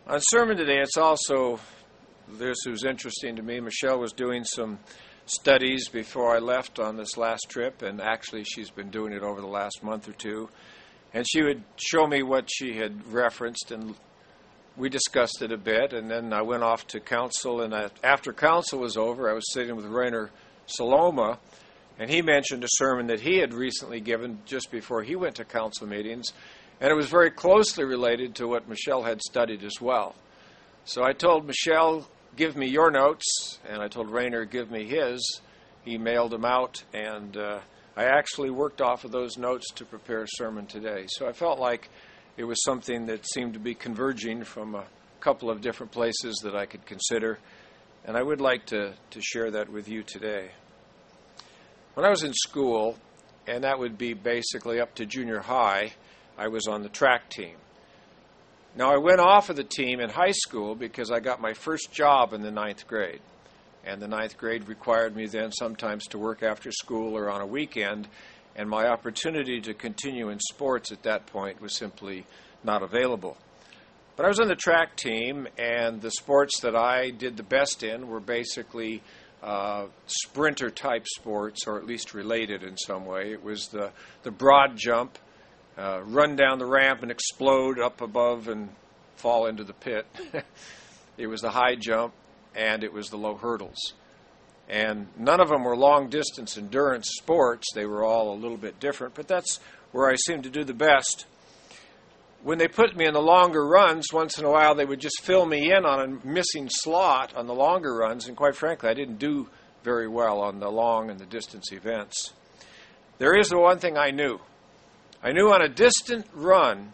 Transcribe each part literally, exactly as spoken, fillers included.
On sermon today, it's also, this was interesting to me, Michelle was doing some studies before I left on this last trip, and actually she's been doing it over the last month or two, and she would show me what she had referenced, and we discussed it a bit, and then I went off to council, and I, after council was over, I was sitting with Rainer Saloma, and he mentioned a sermon that he had recently given just before he went to council meetings, and it was very closely related to what Michelle had studied as well. So I told Michelle, give me your notes, and I told Rainer, give me his. He mailed them out, and uh, I actually worked off of those notes to prepare a sermon today. So I felt like it was something that seemed to be converging from a couple of different places that I could consider, and I would like to, to share that with you today. When I was in school, and that would be basically up to junior high, I was on the track team. Now, I went off of the team in high school because I got my first job in the ninth grade. And the ninth grade required me then sometimes to work after school or on a weekend, and my opportunity to continue in sports at that point was simply not available. But I was on the track team, and the sports that I did the best in were basically uh, sprinter-type sports, or at least related in some way. It was the, the broad jump, Uh, run down the ramp and explode up above and fall into the pit. It was the high jump, and it was the low hurdles. And none of them were long-distance endurance sports. They were all a little bit different, but that's where I seemed to do the best. When they put me in the longer runs, once in a while they would just fill me in on a missing slot on the longer runs, and quite frankly, I didn't do very well on the long and the distance events. There is the one thing I knew. I knew on a distant run,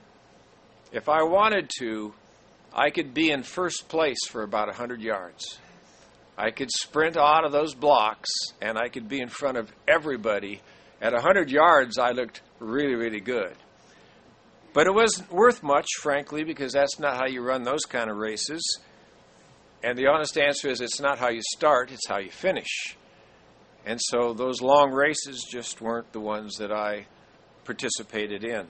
if I wanted to, I could be in first place for about one hundred yards. I could sprint out of those blocks, and I could be in front of everybody. At one hundred yards, I looked really, really good. But it wasn't worth much, frankly, because that's not how you run those kind of races. And the honest answer is it's not how you start, it's how you finish. And so those long races just weren't the ones that I participated in.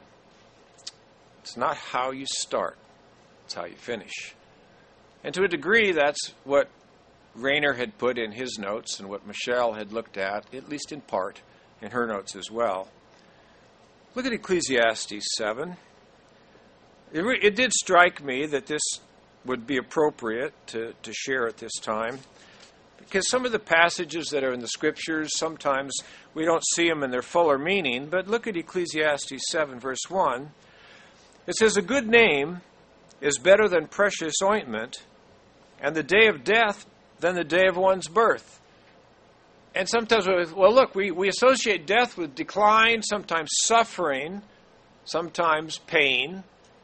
It's not how you start, it's how you finish. And to a degree, that's what Rainer had put in his notes and what Michelle had looked at, at least in part, in her notes as well. Look at Ecclesiastes seven. It, re- it did strike me that this would be appropriate to, to share at this time, because some of the passages that are in the Scriptures, sometimes we don't see them in their fuller meaning, but look at Ecclesiastes seven, verse one. It says, a good name is better than precious ointment, and the day of death than the day of one's birth. And sometimes, well, look, we, we associate death with decline, sometimes suffering, sometimes pain.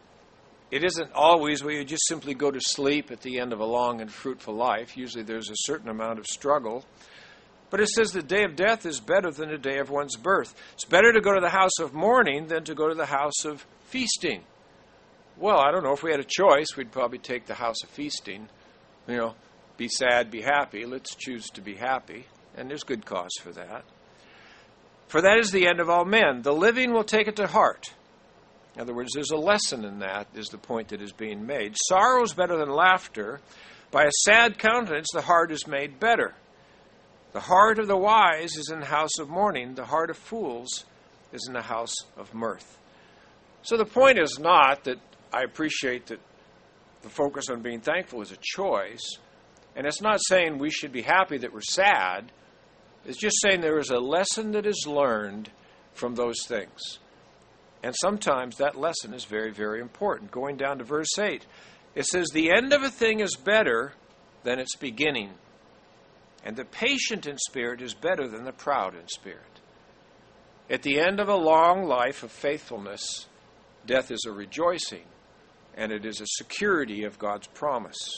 It isn't always where you just simply go to sleep at the end of a long and fruitful life. Usually there's a certain amount of struggle. But it says the day of death is better than the day of one's birth. It's better to go to the house of mourning than to go to the house of feasting. Well, I don't know. If we had a choice, we'd probably take the house of feasting. You know, be sad, be happy. Let's choose to be happy. And there's good cause for that. For that is the end of all men. The living will take it to heart. In other words, there's a lesson in that, is the point that is being made. Sorrow is better than laughter. By a sad countenance, the heart is made better. The heart of the wise is in the house of mourning. The heart of fools is in the house of mirth. So the point is not that I appreciate that the focus on being thankful is a choice. And it's not saying we should be happy that we're sad. It's just saying there is a lesson that is learned from those things. And sometimes that lesson is very, very important. Going down to verse eight, it says, the end of a thing is better than its beginning, and the patient in spirit is better than the proud in spirit. At the end of a long life of faithfulness, death is a rejoicing, and it is a security of God's promise.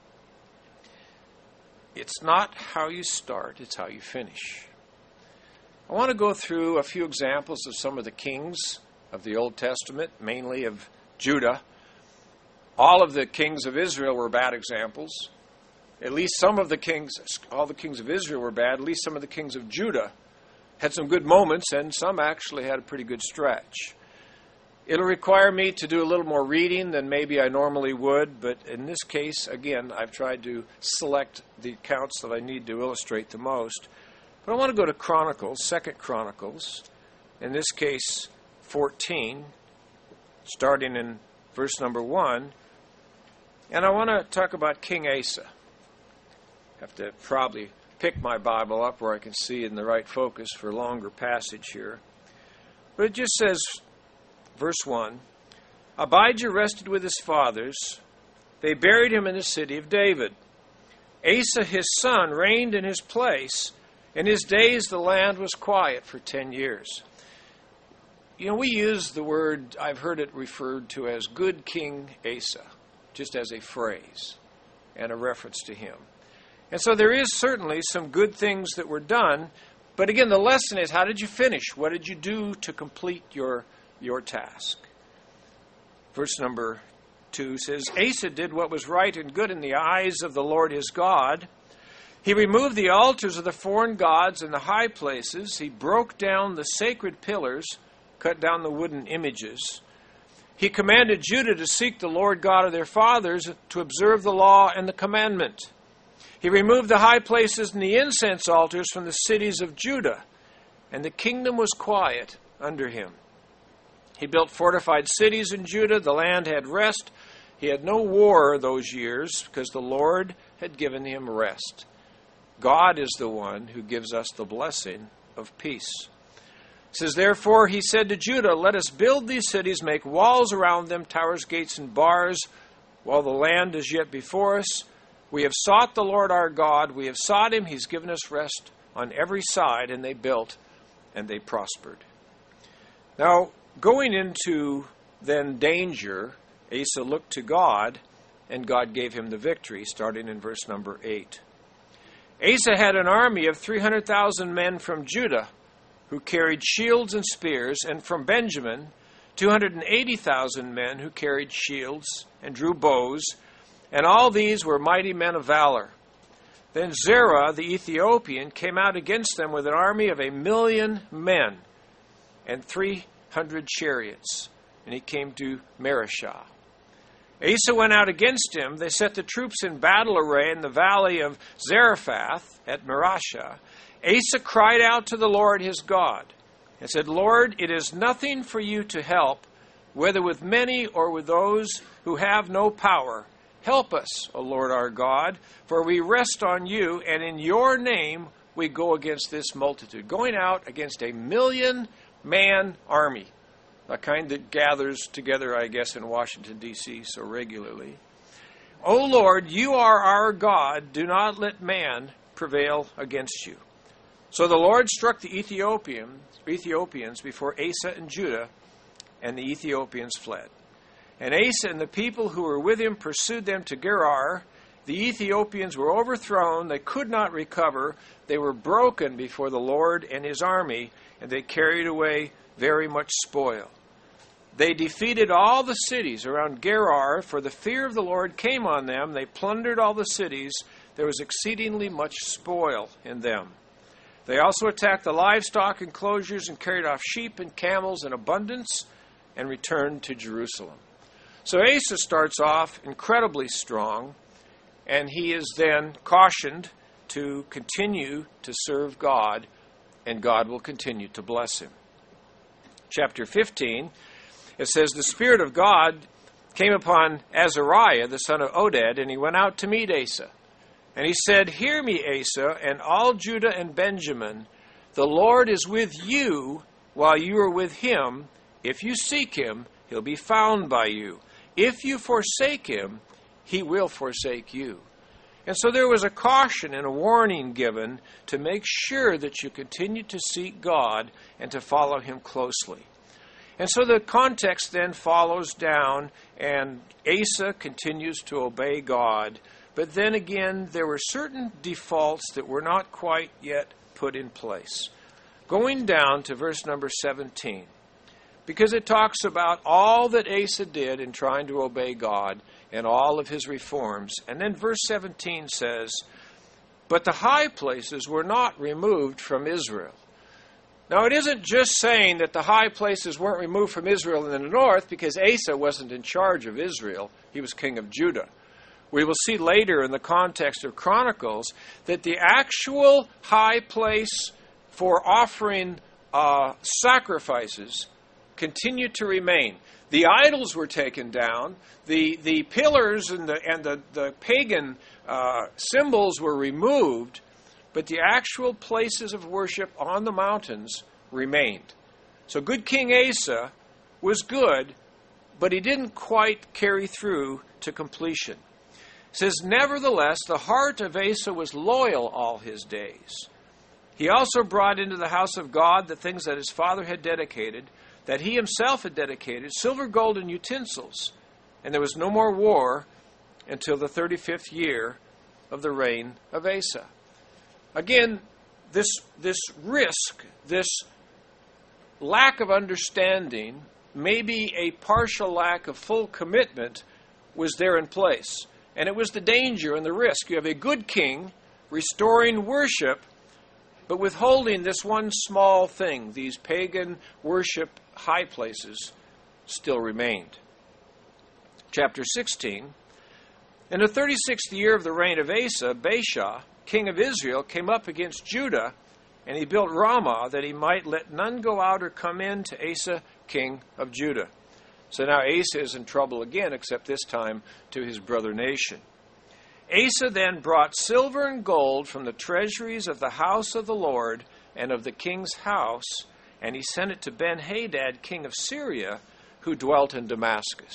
It's not how you start, it's how you finish. I want to go through a few examples of some of the kings of the Old Testament, mainly of Judah. All of the kings of Israel were bad examples. At least some of the kings, all the kings of Israel were bad. At least some of the kings of Judah had some good moments, and some actually had a pretty good stretch. It'll require me to do a little more reading than maybe I normally would, but in this case, again, I've tried to select the accounts that I need to illustrate the most. But I want to go to Chronicles, Second Chronicles, in this case, fourteen, starting in verse number one. And I want to talk about King Asa. I have to probably pick my Bible up where I can see in the right focus for a longer passage here. But it just says, verse one, Abijah rested with his fathers. They buried him in the city of David. Asa his son reigned in his place. In his days the land was quiet for ten years. You know, we use the word, I've heard it referred to as good King Asa, just as a phrase and a reference to him. And so there is certainly some good things that were done. But again, the lesson is, how did you finish? What did you do to complete your, your task? Verse number two says, Asa did what was right and good in the eyes of the Lord his God. He removed the altars of the foreign gods and the high places. He broke down the sacred pillars, cut down the wooden images. He commanded Judah to seek the Lord God of their fathers, to observe the law and the commandment. He removed the high places and the incense altars from the cities of Judah, and the kingdom was quiet under him. He built fortified cities in Judah. The land had rest. He had no war those years because the Lord had given him rest. God is the one who gives us the blessing of peace. It says, therefore, he said to Judah, let us build these cities, make walls around them, towers, gates, and bars, while the land is yet before us. We have sought the Lord our God. We have sought him. He's given us rest on every side. And they built and they prospered. Now, going into then danger, Asa looked to God, and God gave him the victory, starting in verse number eight. Asa had an army of three hundred thousand men from Judah, who carried shields and spears, and from Benjamin, two hundred eighty thousand men who carried shields and drew bows, and all these were mighty men of valor. Then Zerah the Ethiopian came out against them with an army of a million men and three hundred chariots, and he came to Mareshah. Asa went out against him. They set the troops in battle array in the valley of Zarephath at Mareshah. Asa cried out to the Lord his God and said, Lord, it is nothing for you to help, whether with many or with those who have no power. Help us, O Lord our God, for we rest on you, and in your name we go against this multitude. Going out against a million-man army, a kind that gathers together, I guess, in Washington, D C so regularly. O Lord, you are our God. Do not let man prevail against you. So the Lord struck the Ethiopian, Ethiopians before Asa and Judah, and the Ethiopians fled. And Asa and the people who were with him pursued them to Gerar. The Ethiopians were overthrown. They could not recover. They were broken before the Lord and his army, and they carried away very much spoil. They defeated all the cities around Gerar, for the fear of the Lord came on them. They plundered all the cities. There was exceedingly much spoil in them. They also attacked the livestock enclosures and carried off sheep and camels in abundance and returned to Jerusalem. So Asa starts off incredibly strong, and he is then cautioned to continue to serve God, and God will continue to bless him. Chapter fifteen, it says, the Spirit of God came upon Azariah, the son of Oded, and he went out to meet Asa. And he said, hear me, Asa, and all Judah and Benjamin. The Lord is with you while you are with him. If you seek him, he'll be found by you. If you forsake him, he will forsake you. And so there was a caution and a warning given to make sure that you continue to seek God and to follow him closely. And so the context then follows down, and Asa continues to obey God. But then again, there were certain defaults that were not quite yet put in place. Going down to verse number seventeen, because it talks about all that Asa did in trying to obey God and all of his reforms. And then verse seventeen says, but the high places were not removed from Israel. Now, it isn't just saying that the high places weren't removed from Israel in the north because Asa wasn't in charge of Israel. He was king of Judah. We will see later in the context of Chronicles that the actual high place for offering uh, sacrifices continued to remain. The idols were taken down. The the pillars and the and the, the pagan uh, symbols were removed, but the actual places of worship on the mountains remained. So good King Asa was good, but he didn't quite carry through to completion. It says, nevertheless, the heart of Asa was loyal all his days. He also brought into the house of God the things that his father had dedicated, that he himself had dedicated, silver, gold, and utensils. And there was no more war until the thirty-fifth year of the reign of Asa. Again, this, this risk, this lack of understanding, maybe a partial lack of full commitment, was there in place. And it was the danger and the risk. You have a good king restoring worship, but withholding this one small thing. These pagan worship high places still remained. Chapter sixteen. In the thirty-sixth year of the reign of Asa, Baasha, king of Israel, came up against Judah, and he built Ramah, that he might let none go out or come in to Asa, king of Judah. So now Asa is in trouble again, except this time to his brother nation. Asa then brought silver and gold from the treasuries of the house of the Lord and of the king's house, and he sent it to Ben-Hadad, king of Syria, who dwelt in Damascus.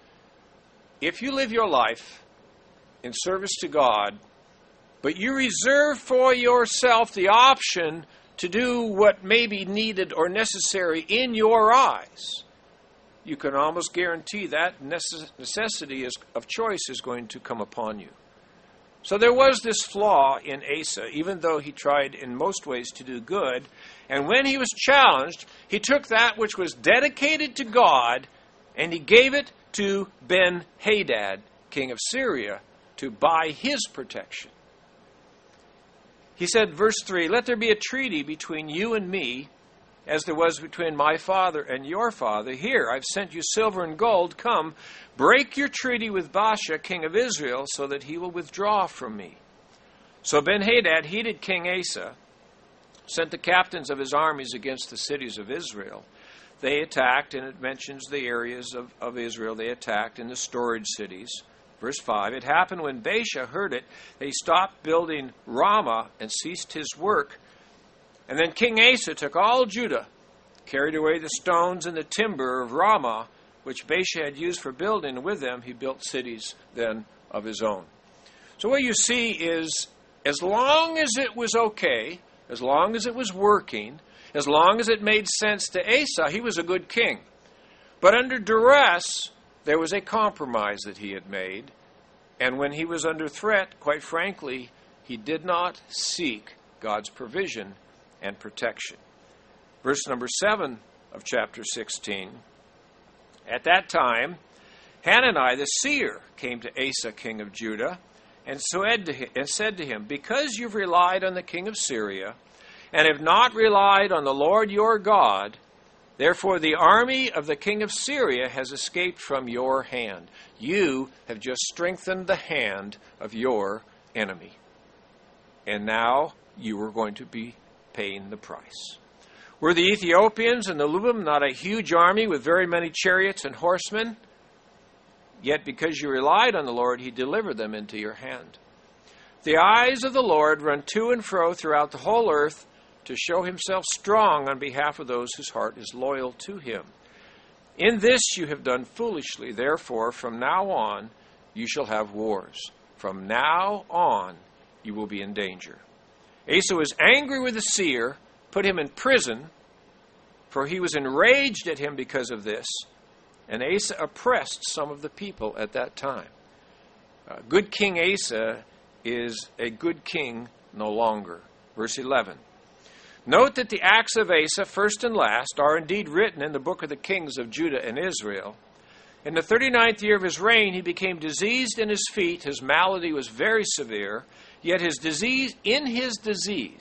If you live your life in service to God, but you reserve for yourself the option to do what may be needed or necessary in your eyes, you can almost guarantee that necessity of choice is going to come upon you. So there was this flaw in Asa, even though he tried in most ways to do good. And when he was challenged, he took that which was dedicated to God and he gave it to Ben-Hadad, king of Syria, to buy his protection. He said, verse three, let there be a treaty between you and me, as there was between my father and your father. Here, I've sent you silver and gold. Come, break your treaty with Baasha, king of Israel, so that he will withdraw from me. So Ben-Hadad heeded King Asa, sent the captains of his armies against the cities of Israel. They attacked, and it mentions the areas of, of Israel they attacked in the storage cities. Verse five, it happened when Baasha heard it, that he stopped building Ramah and ceased his work. And then King Asa took all Judah, carried away the stones and the timber of Ramah, which Baasha had used for building, and with them he built cities then of his own. So what you see is, as long as it was okay, as long as it was working, as long as it made sense to Asa, he was a good king. But under duress, there was a compromise that he had made, and when he was under threat, quite frankly, he did not seek God's provision and protection. Verse number seven of chapter sixteen. At that time, Hanani the seer came to Asa, king of Judah, and said to him, and said to him, because you've relied on the king of Syria, and have not relied on the Lord your God, therefore the army of the king of Syria has escaped from your hand. You have just strengthened the hand of your enemy. And now you are going to be paying the price. Were the Ethiopians and the Lubim not a huge army with very many chariots and horsemen? Yet because you relied on the Lord, he delivered them into your hand. The eyes of the Lord run to and fro throughout the whole earth to show himself strong on behalf of those whose heart is loyal to him. In this you have done foolishly. Therefore, from now on, you shall have wars. From now on, you will be in danger. Asa was angry with the seer, put him in prison, for he was enraged at him because of this, and Asa oppressed some of the people at that time. Uh, good King Asa is a good king no longer. Verse eleven. Note that the acts of Asa, first and last, are indeed written in the book of the kings of Judah and Israel. In the thirty-ninth year of his reign, he became diseased in his feet. His malady was very severe. Yet his disease, in his disease,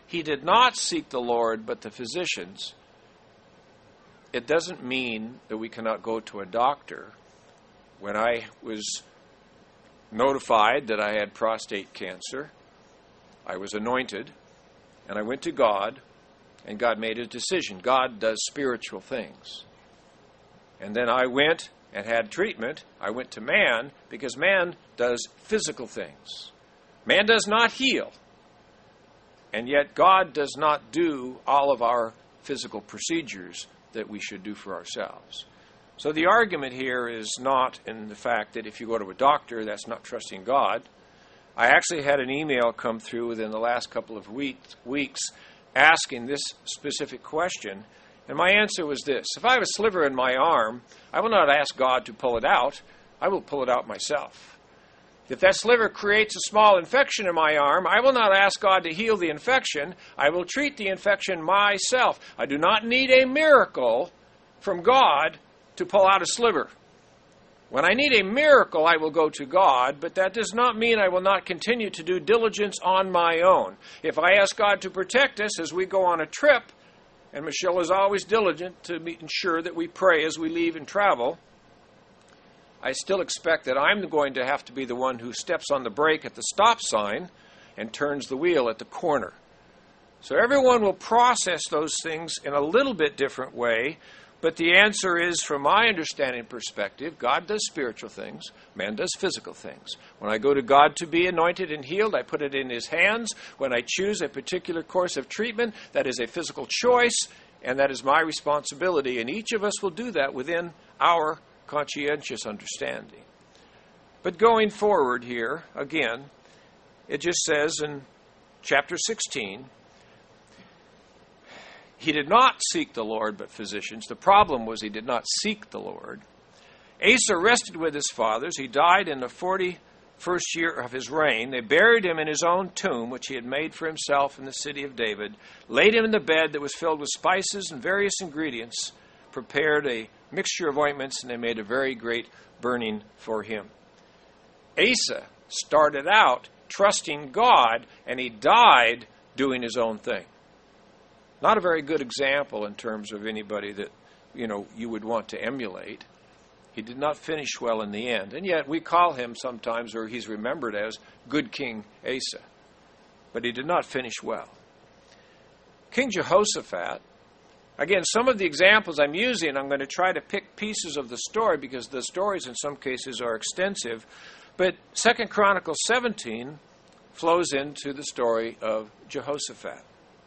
he did not seek the Lord but the physicians, it doesn't mean that we cannot go to a doctor. When I was notified that I had prostate cancer, I was anointed, and I went to God, and God made a decision. God does spiritual things. And then I went and had treatment. I went to man because man does physical things. Man does not heal. And yet God does not do all of our physical procedures that we should do for ourselves. So the argument here is not in the fact that if you go to a doctor, that's not trusting God. I actually had an email come through within the last couple of weeks, weeks asking this specific question, and my answer was this. If I have a sliver in my arm, I will not ask God to pull it out. I will pull it out myself. If that sliver creates a small infection in my arm, I will not ask God to heal the infection. I will treat the infection myself. I do not need a miracle from God to pull out a sliver. When I need a miracle, I will go to God, but that does not mean I will not continue to do diligence on my own. If I ask God to protect us as we go on a trip, and Michelle is always diligent to ensure that we pray as we leave and travel, I still expect that I'm going to have to be the one who steps on the brake at the stop sign and turns the wheel at the corner. So everyone will process those things in a little bit different way, but the answer is, from my understanding perspective, God does spiritual things, man does physical things. When I go to God to be anointed and healed, I put it in His hands. When I choose a particular course of treatment, that is a physical choice, and that is my responsibility. And each of us will do that within our conscientious understanding. But going forward here, again, it just says in chapter sixteen, he did not seek the Lord but physicians. The problem was he did not seek the Lord. Asa rested with his fathers. He died in the forty-first year of his reign. They buried him in his own tomb, which he had made for himself in the city of David, laid him in the bed that was filled with spices and various ingredients, prepared a mixture of ointments, and they made a very great burning for him. Asa started out trusting God, and he died doing his own thing. Not a very good example in terms of anybody that, you know, you would want to emulate. He did not finish well in the end. And yet we call him sometimes, or he's remembered as, Good King Asa. But he did not finish well. King Jehoshaphat, again, some of the examples I'm using, I'm going to try to pick pieces of the story because the stories in some cases are extensive. But Second Chronicles seventeen flows into the story of Jehoshaphat.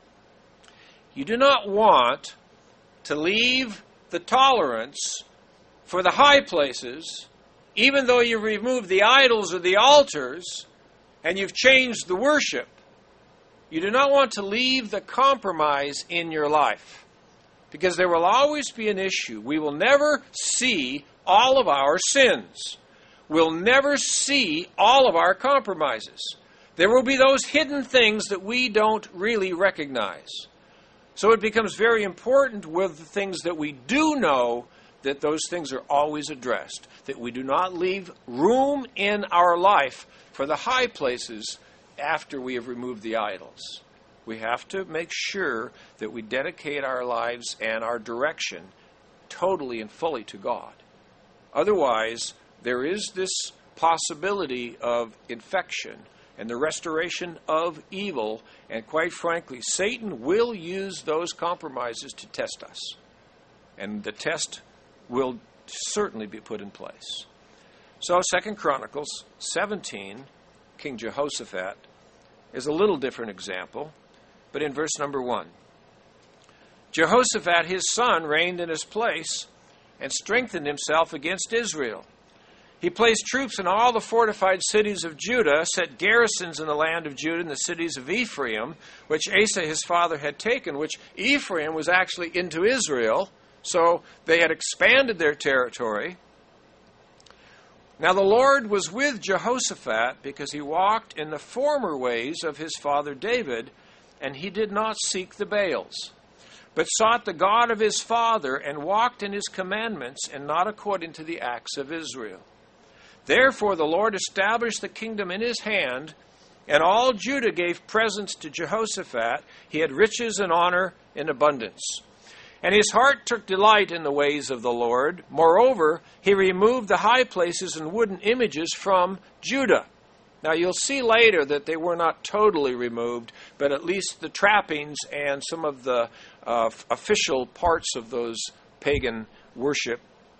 You do not want to leave the tolerance for the high places, even though you've removed the idols or the altars and you've changed the worship. You do not want to leave the compromise in your life, because there will always be an issue. We will never see all of our sins. We'll never see all of our compromises. There will be those hidden things that we don't really recognize. So it becomes very important with the things that we do know that those things are always addressed, that we do not leave room in our life for the high places after we have removed the idols. We have to make sure that we dedicate our lives and our direction totally and fully to God. Otherwise, there is this possibility of infection and the restoration of evil, and quite frankly, Satan will use those compromises to test us. And the test will certainly be put in place. So Second Chronicles seventeen, King Jehoshaphat, is a little different example, but in verse number one. Jehoshaphat, his son, reigned in his place and strengthened himself against Israel. He placed troops in all the fortified cities of Judah, set garrisons in the land of Judah and the cities of Ephraim, which Asa his father had taken, which Ephraim was actually into Israel, so they had expanded their territory. Now the Lord was with Jehoshaphat because he walked in the former ways of his father David, and he did not seek the Baals, but sought the God of his father and walked in his commandments and not according to the acts of Israel. Therefore the Lord established the kingdom in his hand, And all Judah gave presents to Jehoshaphat. He had riches and honor in abundance. And his heart took delight in the ways of the Lord. Moreover, he removed the high places and wooden images from Judah. Now you'll see later that they were not totally removed, but at least the trappings and some of the uh, official parts of those pagan worship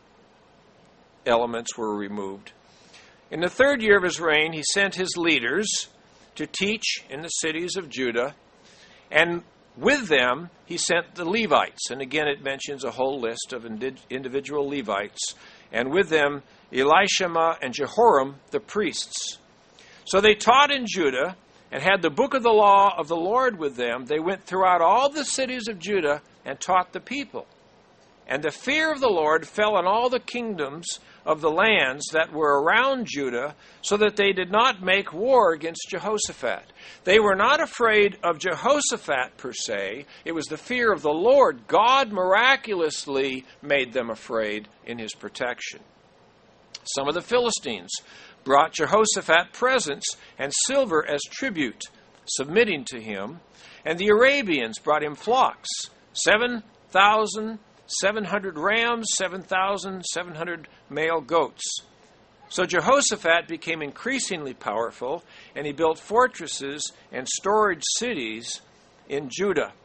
elements were removed. In the third year of his reign, he sent his leaders to teach in the cities of Judah, and with them he sent the Levites. And again it mentions a whole list of individual Levites, and with them Elishama and Jehoram the priests. So they taught in Judah and had the book of the law of the Lord with them. They went throughout all the cities of Judah and taught the people. And the fear of the Lord fell on all the kingdoms of the lands that were around Judah, so that they did not make war against Jehoshaphat. They were not afraid of Jehoshaphat per se. It was the fear of the Lord. God miraculously made them afraid in his protection. Some of the Philistines brought Jehoshaphat presents and silver as tribute, submitting to him. And the Arabians brought him flocks, seven thousand seven hundred rams, seven thousand seven hundred male goats. So Jehoshaphat became increasingly powerful, and he built fortresses and storage cities in Judah.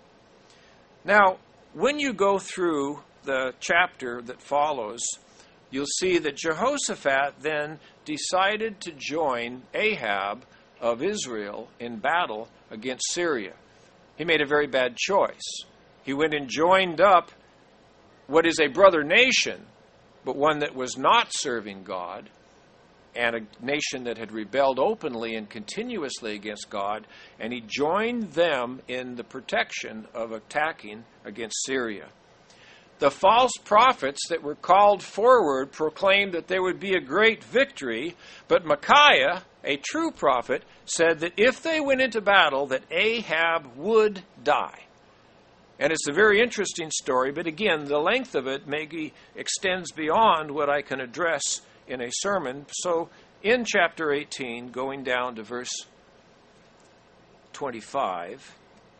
Now, when you go through the chapter that follows, you'll see that Jehoshaphat then decided to join Ahab of Israel in battle against Syria. He made a very bad choice. He went and joined up what is a brother nation, but one that was not serving God, and a nation that had rebelled openly and continuously against God, and he joined them in the protection of attacking against Syria. The false prophets that were called forward proclaimed that there would be a great victory, but Micaiah, a true prophet, said that if they went into battle, that Ahab would die. And it's a very interesting story, but again, the length of it maybe extends beyond what I can address in a sermon. So in chapter eighteen, going down to verse twenty-five,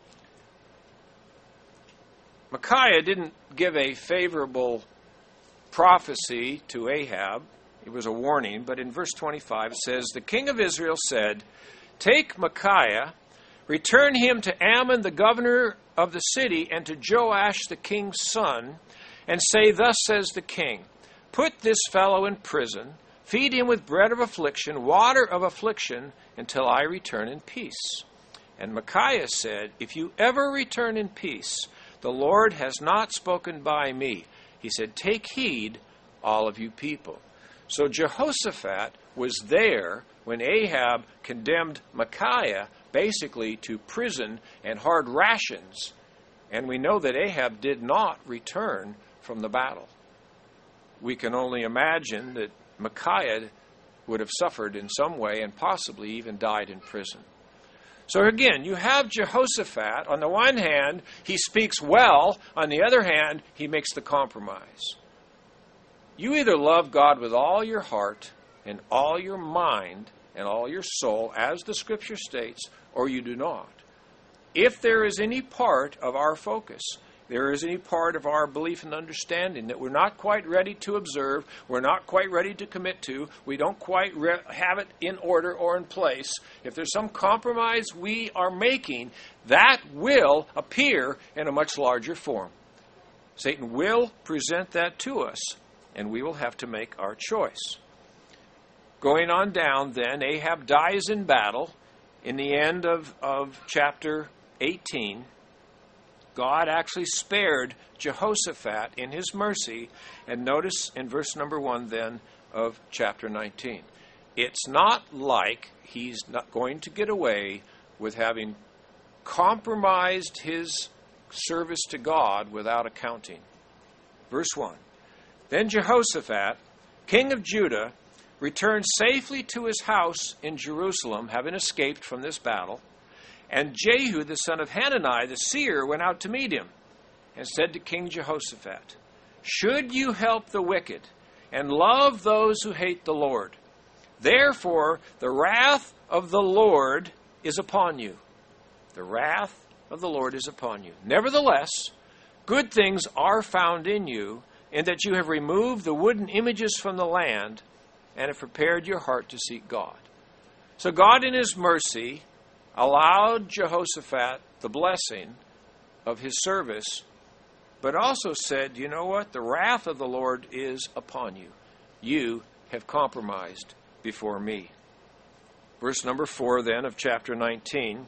Micaiah didn't give a favorable prophecy to Ahab. It was a warning, but in verse twenty-five it says, "The king of Israel said, 'Take Micaiah, return him to Ammon the governor of the city, and to Joash the king's son, and say, Thus says the king, Put this fellow in prison, feed him with bread of affliction, water of affliction, until I return in peace.' And Micaiah said, 'If you ever return in peace, the Lord has not spoken by me.' He said, 'Take heed, all of you people.'" So Jehoshaphat was there when Ahab condemned Micaiah basically to prison and hard rations. And we know that Ahab did not return from the battle. We can only imagine that Micaiah would have suffered in some way and possibly even died in prison. So again, you have Jehoshaphat. On the one hand, he speaks well. On the other hand, he makes the compromise. You either love God with all your heart and all your mind and all your soul, as the Scripture states, or you do not. If there is any part of our focus, there is any part of our belief and understanding that we're not quite ready to observe, we're not quite ready to commit to, we don't quite re- have it in order or in place, if there's some compromise we are making, that will appear in a much larger form. Satan will present that to us, and we will have to make our choice. Going on down then, Ahab dies in battle. In the end of, of chapter eighteen, God actually spared Jehoshaphat in his mercy. And notice in verse number one then of chapter nineteen. It's not like he's not going to get away with having compromised his service to God without accounting. Verse one. Then Jehoshaphat, king of Judah, returned safely to his house in Jerusalem, having escaped from this battle. And Jehu, the son of Hanani, the seer, went out to meet him and said to King Jehoshaphat, "Should you help the wicked and love those who hate the Lord? Therefore, the wrath of the Lord is upon you. The wrath of the Lord is upon you. Nevertheless, good things are found in you, in that you have removed the wooden images from the land and have prepared your heart to seek God. So God in his mercy allowed Jehoshaphat the blessing of his service, but also said, you know what? The wrath of the Lord is upon you. You have compromised before me. Verse number four then of chapter nineteen.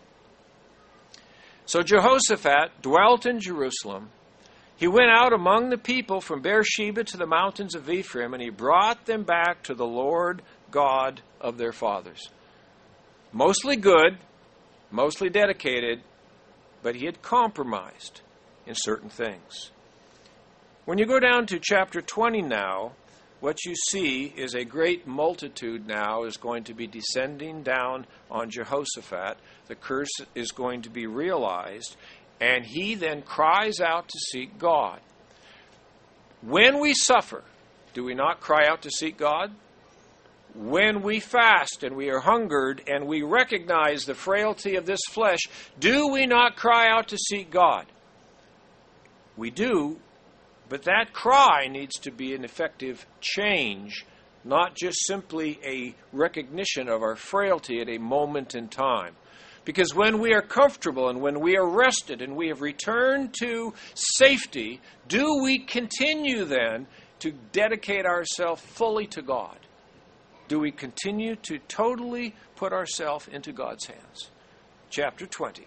So Jehoshaphat dwelt in Jerusalem. He went out among the people from Beersheba to the mountains of Ephraim, and he brought them back to the Lord God of their fathers. Mostly good, mostly dedicated, but he had compromised in certain things. When you go down to chapter twenty now, what you see is a great multitude now is going to be descending down on Jehoshaphat. The curse is going to be realized, and he then cries out to seek God. When we suffer, do we not cry out to seek God? When we fast and we are hungered and we recognize the frailty of this flesh, do we not cry out to seek God? We do, but that cry needs to be an effective change, not just simply a recognition of our frailty at a moment in time. Because when we are comfortable and when we are rested and we have returned to safety, do we continue then to dedicate ourselves fully to God? Do we continue to totally put ourselves into God's hands? Chapter twenty.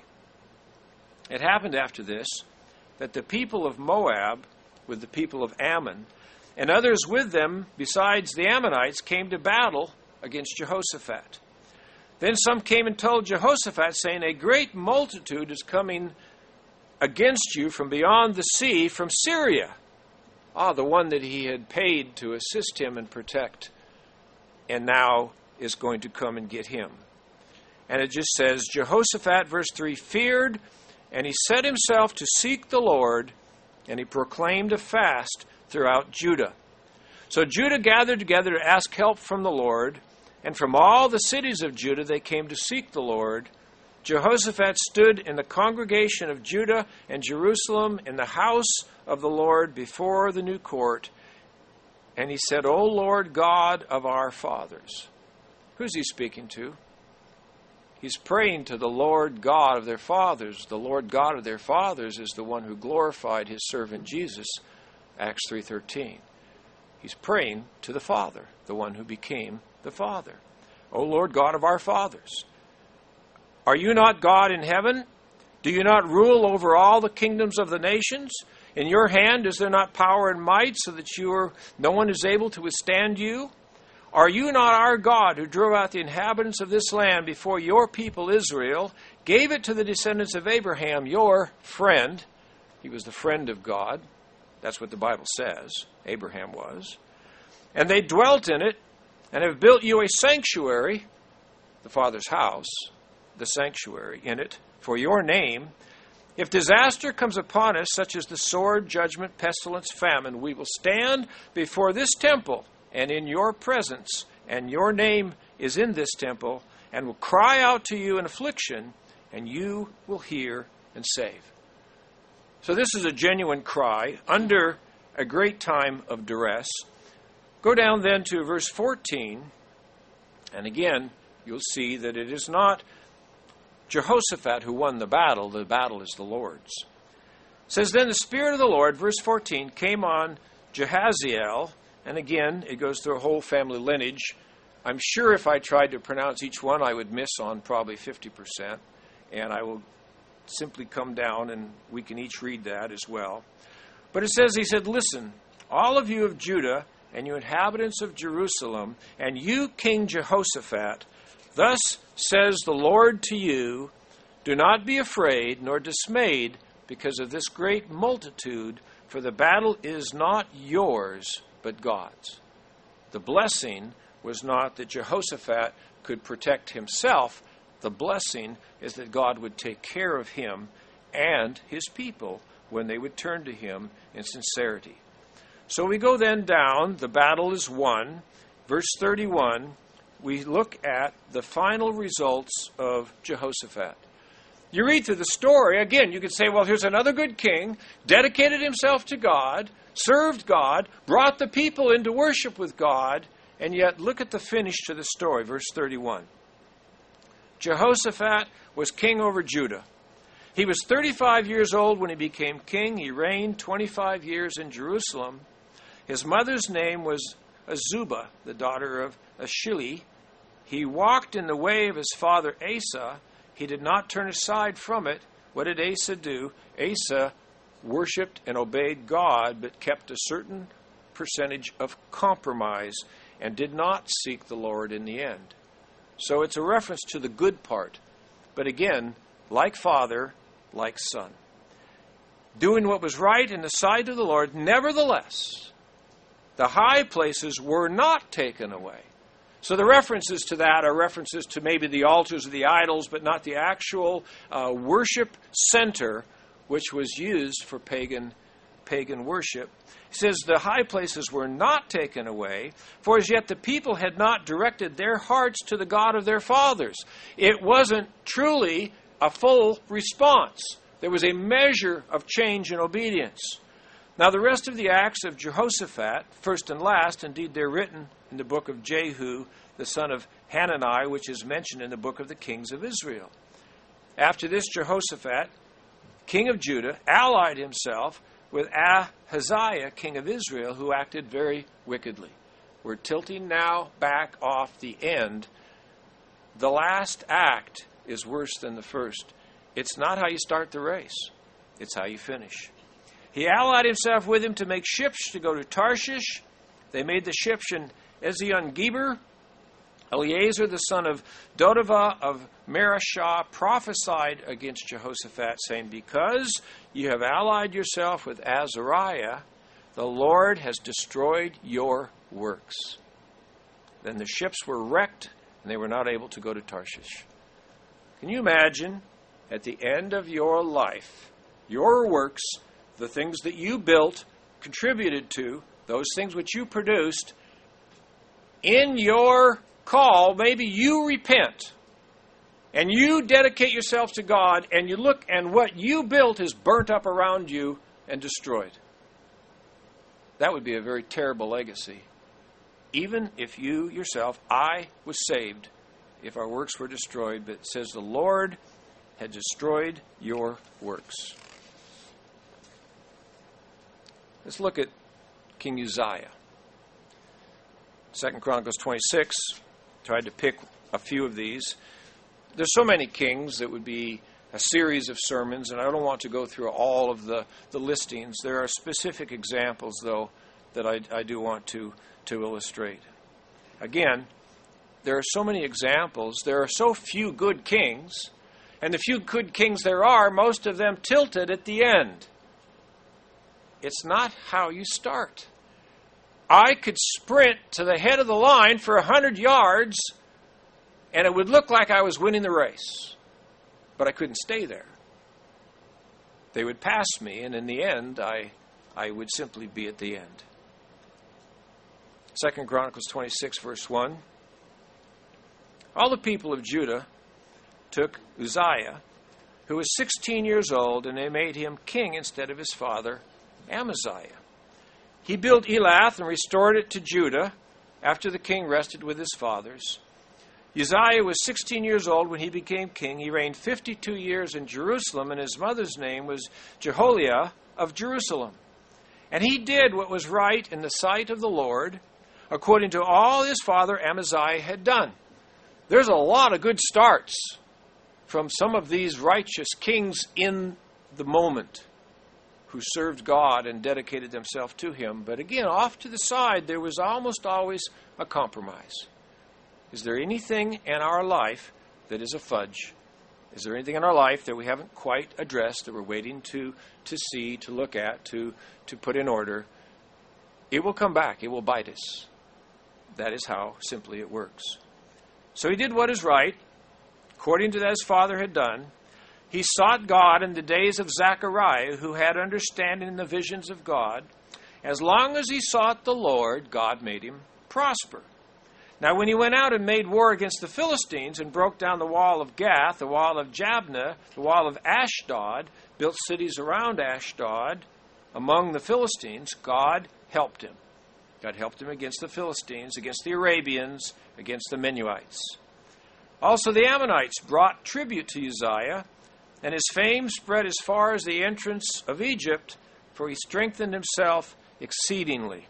It happened after this that the people of Moab with the people of Ammon and others with them besides the Ammonites came to battle against Jehoshaphat. Then some came and told Jehoshaphat, saying, a great multitude is coming against you from beyond the sea, from Syria. Ah, the one that he had paid to assist him and protect, and now is going to come and get him. And it just says, Jehoshaphat, verse three, feared, and he set himself to seek the Lord, and he proclaimed a fast throughout Judah. So Judah gathered together to ask help from the Lord, and from all the cities of Judah they came to seek the Lord. Jehoshaphat stood in the congregation of Judah and Jerusalem in the house of the Lord before the new court, and he said, O Lord God of our fathers. Who's he speaking to? He's praying to the Lord God of their fathers. The Lord God of their fathers is the one who glorified his servant Jesus, Acts three thirteen. He's praying to the Father, the one who became the Father. O Lord God of our fathers, are you not God in heaven? Do you not rule over all the kingdoms of the nations? In your hand is there not power and might, so that you are, no one is able to withstand you? Are you not our God, who drove out the inhabitants of this land before your people Israel, gave it to the descendants of Abraham, your friend? He was the friend of God. That's what the Bible says. Abraham was. And they dwelt in it, and have built you a sanctuary, the Father's house, the sanctuary in it, for your name. If disaster comes upon us, such as the sword, judgment, pestilence, famine, we will stand before this temple and in your presence, and your name is in this temple, and will cry out to you in affliction, and you will hear and save. So this is a genuine cry under a great time of duress. Go down then to verse fourteen, and again, you'll see that it is not Jehoshaphat who won the battle. The battle is the Lord's. It says, then the Spirit of the Lord, verse fourteen, came on Jehaziel. And again, it goes through a whole family lineage. I'm sure if I tried to pronounce each one, I would miss on probably fifty percent. And I will simply come down and we can each read that as well. But it says, he said, listen, all of you of Judah and you inhabitants of Jerusalem, and you, King Jehoshaphat, thus says the Lord to you, do not be afraid nor dismayed because of this great multitude, for the battle is not yours, but God's. The blessing was not that Jehoshaphat could protect himself. The blessing is that God would take care of him and his people when they would turn to him in sincerity. So we go then down. The battle is won. Verse thirty-one, we look at the final results of Jehoshaphat. You read through the story, again, you could say, well, here's another good king, dedicated himself to God, served God, brought the people into worship with God, and yet look at the finish to the story, verse thirty-one. Jehoshaphat was king over Judah. He was thirty-five years old when he became king. He reigned twenty-five years in Jerusalem. His mother's name was Azubah, the daughter of Ashili. He walked in the way of his father Asa. He did not turn aside from it. What did Asa do? Asa worshipped and obeyed God, but kept a certain percentage of compromise and did not seek the Lord in the end. So it's a reference to the good part. But again, like father, like son. Doing what was right in the sight of the Lord, nevertheless, the high places were not taken away. So the references to that are references to maybe the altars of the idols, but not the actual uh, worship center which was used for pagan pagan worship. He says the high places were not taken away, for as yet the people had not directed their hearts to the God of their fathers. It wasn't truly a full response. There was a measure of change and obedience. Now the rest of the acts of Jehoshaphat, first and last, indeed they're written in the book of Jehu, the son of Hanani, which is mentioned in the book of the kings of Israel. After this, Jehoshaphat, king of Judah, allied himself with Ahaziah, king of Israel, who acted very wickedly. We're tilting now back off the end. The last act is worse than the first. It's not how you start the race. It's how you finish. He allied himself with him to make ships to go to Tarshish. They made the ships in Ezion-Geber. Eleazar, the son of Dodavah of Marashah, prophesied against Jehoshaphat, saying, because you have allied yourself with Azariah, the Lord has destroyed your works. Then the ships were wrecked, and they were not able to go to Tarshish. Can you imagine, at the end of your life, your works, the things that you built, contributed to, those things which you produced, in your call, maybe you repent, and you dedicate yourself to God, and you look, and what you built is burnt up around you and destroyed. That would be a very terrible legacy. Even if you yourself, I was saved, if our works were destroyed, but it says the Lord had destroyed your works. Let's look at King Uzziah. Second Chronicles twenty-six, tried to pick a few of these. There's so many kings that would be a series of sermons, and I don't want to go through all of the, the listings. There are specific examples, though, that I, I do want to, to illustrate. Again, there are so many examples. There are so few good kings, and the few good kings there are, most of them tilted at the end. It's not how you start. I could sprint to the head of the line for one hundred yards, and it would look like I was winning the race. But I couldn't stay there. They would pass me, and in the end, I, I would simply be at the end. Second Chronicles twenty-six, verse one. All the people of Judah took Uzziah, who was sixteen years old, and they made him king instead of his father, Amaziah. He built Elath and restored it to Judah after the king rested with his fathers. Uzziah was sixteen years old when he became king. He reigned fifty-two years in Jerusalem, and his mother's name was Jeholiah of Jerusalem. And he did what was right in the sight of the Lord, according to all his father Amaziah had done. There's a lot of good starts from some of these righteous kings in the moment, who served God and dedicated themselves to him. But again, off to the side, there was almost always a compromise. Is there anything in our life that is a fudge? Is there anything in our life that we haven't quite addressed, that we're waiting to, to see, to look at, to, to put in order? It will come back. It will bite us. That is how simply it works. So he did what is right, according to that his father had done. He sought God in the days of Zechariah, who had understanding in the visions of God. As long as he sought the Lord, God made him prosper. Now when he went out and made war against the Philistines and broke down the wall of Gath, the wall of Jabneh, the wall of Ashdod, built cities around Ashdod among the Philistines, God helped him. God helped him against the Philistines, against the Arabians, against the Menuhites. Also the Ammonites brought tribute to Uzziah, and his fame spread as far as the entrance of Egypt, for he strengthened himself exceedingly.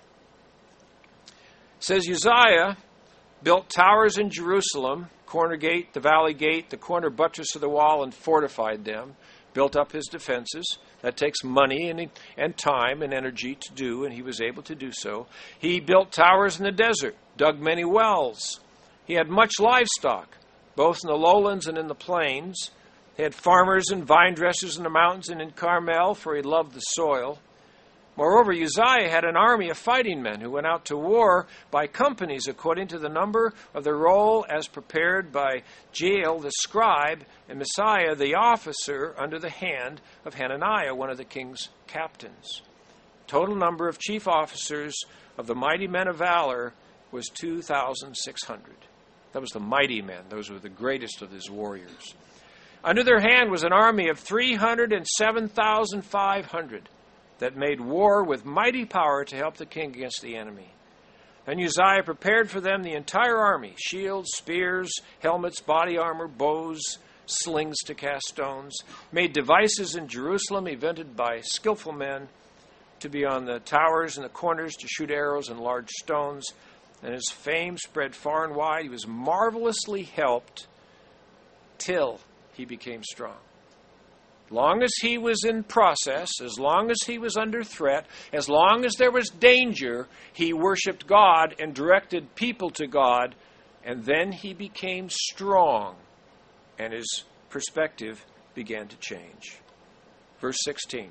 It says Uzziah built towers in Jerusalem, corner gate, the valley gate, the corner buttress of the wall, and fortified them, built up his defenses. That takes money and, and time and energy to do, and he was able to do so. He built towers in the desert, dug many wells. He had much livestock, both in the lowlands and in the plains. He had farmers and vine dressers in the mountains and in Carmel, for he loved the soil. Moreover, Uzziah had an army of fighting men who went out to war by companies according to the number of their roll as prepared by Jael the scribe and Messiah the officer under the hand of Hananiah, one of the king's captains. Total number of chief officers of the mighty men of valor was two thousand six hundred. That was the mighty men. Those were the greatest of his warriors. Under their hand was an army of three hundred seven thousand five hundred. That made war with mighty power to help the king against the enemy. And Uzziah prepared for them the entire army, shields, spears, helmets, body armor, bows, slings to cast stones, made devices in Jerusalem invented by skillful men to be on the towers and the corners to shoot arrows and large stones. And his fame spread far and wide. He was marvelously helped till he became strong. As long as he was in process, as long as he was under threat, as long as there was danger, he worshiped God and directed people to God, and then he became strong, and his perspective began to change. Verse sixteen.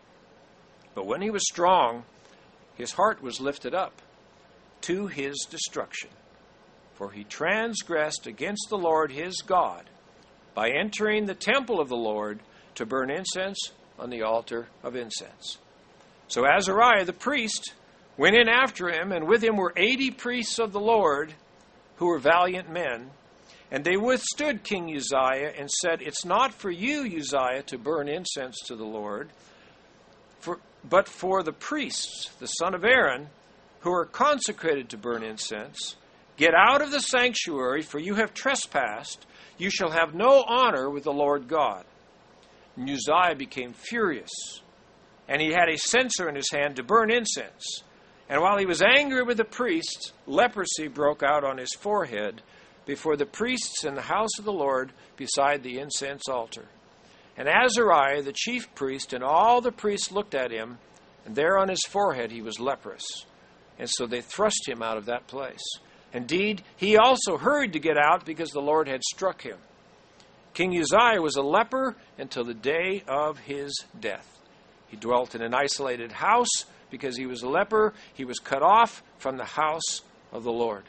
But when he was strong, his heart was lifted up to his destruction, for he transgressed against the Lord his God by entering the temple of the Lord to burn incense on the altar of incense. So Azariah the priest went in after him, and with him were eighty priests of the Lord who were valiant men. And they withstood King Uzziah and said, "It's not for you, Uzziah, to burn incense to the Lord, for, but for the priests, the son of Aaron, who are consecrated to burn incense. Get out of the sanctuary, for you have trespassed. You shall have no honor with the Lord God." And Uzziah became furious, and he had a censer in his hand to burn incense. And while he was angry with the priests, leprosy broke out on his forehead before the priests in the house of the Lord beside the incense altar. And Azariah, the chief priest, and all the priests looked at him, and there on his forehead he was leprous. And so they thrust him out of that place. Indeed, he also hurried to get out because the Lord had struck him. King Uzziah was a leper until the day of his death. He dwelt in an isolated house because he was a leper. He was cut off from the house of the Lord.